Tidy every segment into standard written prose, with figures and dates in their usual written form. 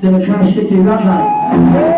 to the Trash City Runway.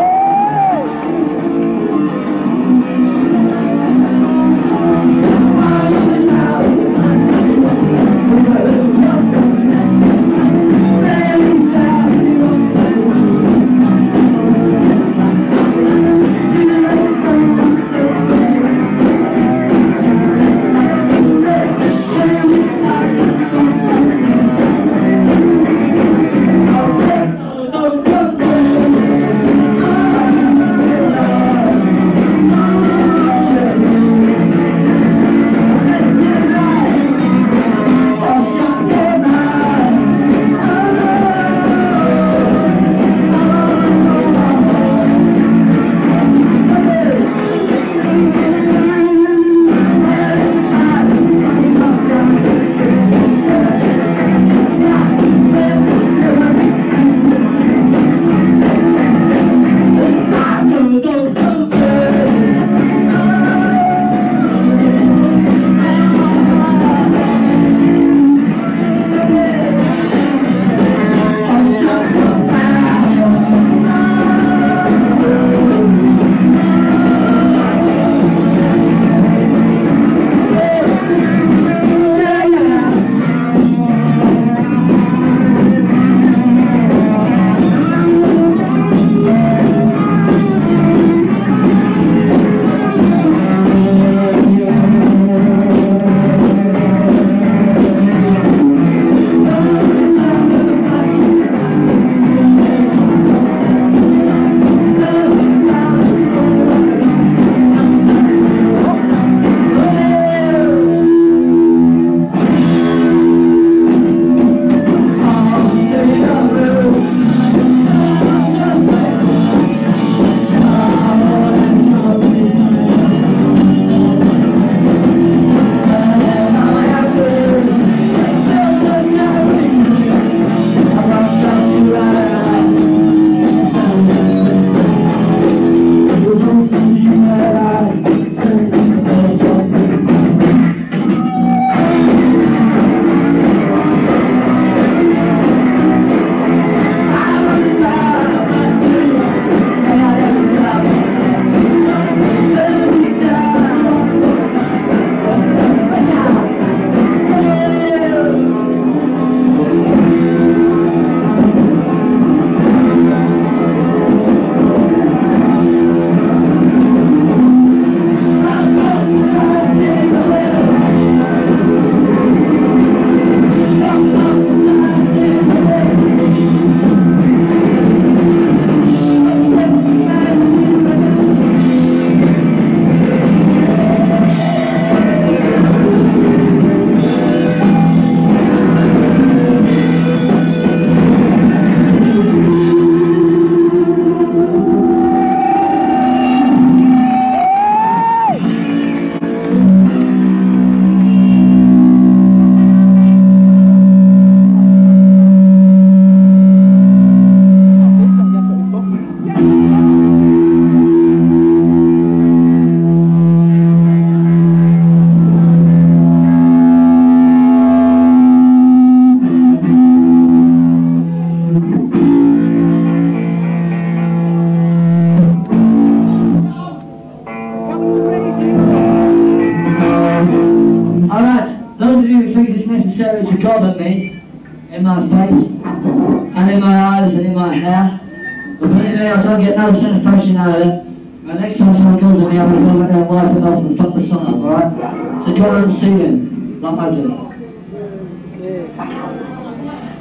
To gob at me, in my face, and in my eyes and in my hair. But believe me, I don't get no satisfaction out of it. And next time someone comes at me, I'm going to go back there and wipe them off and fuck the sun up, alright? So go and see them, like I do.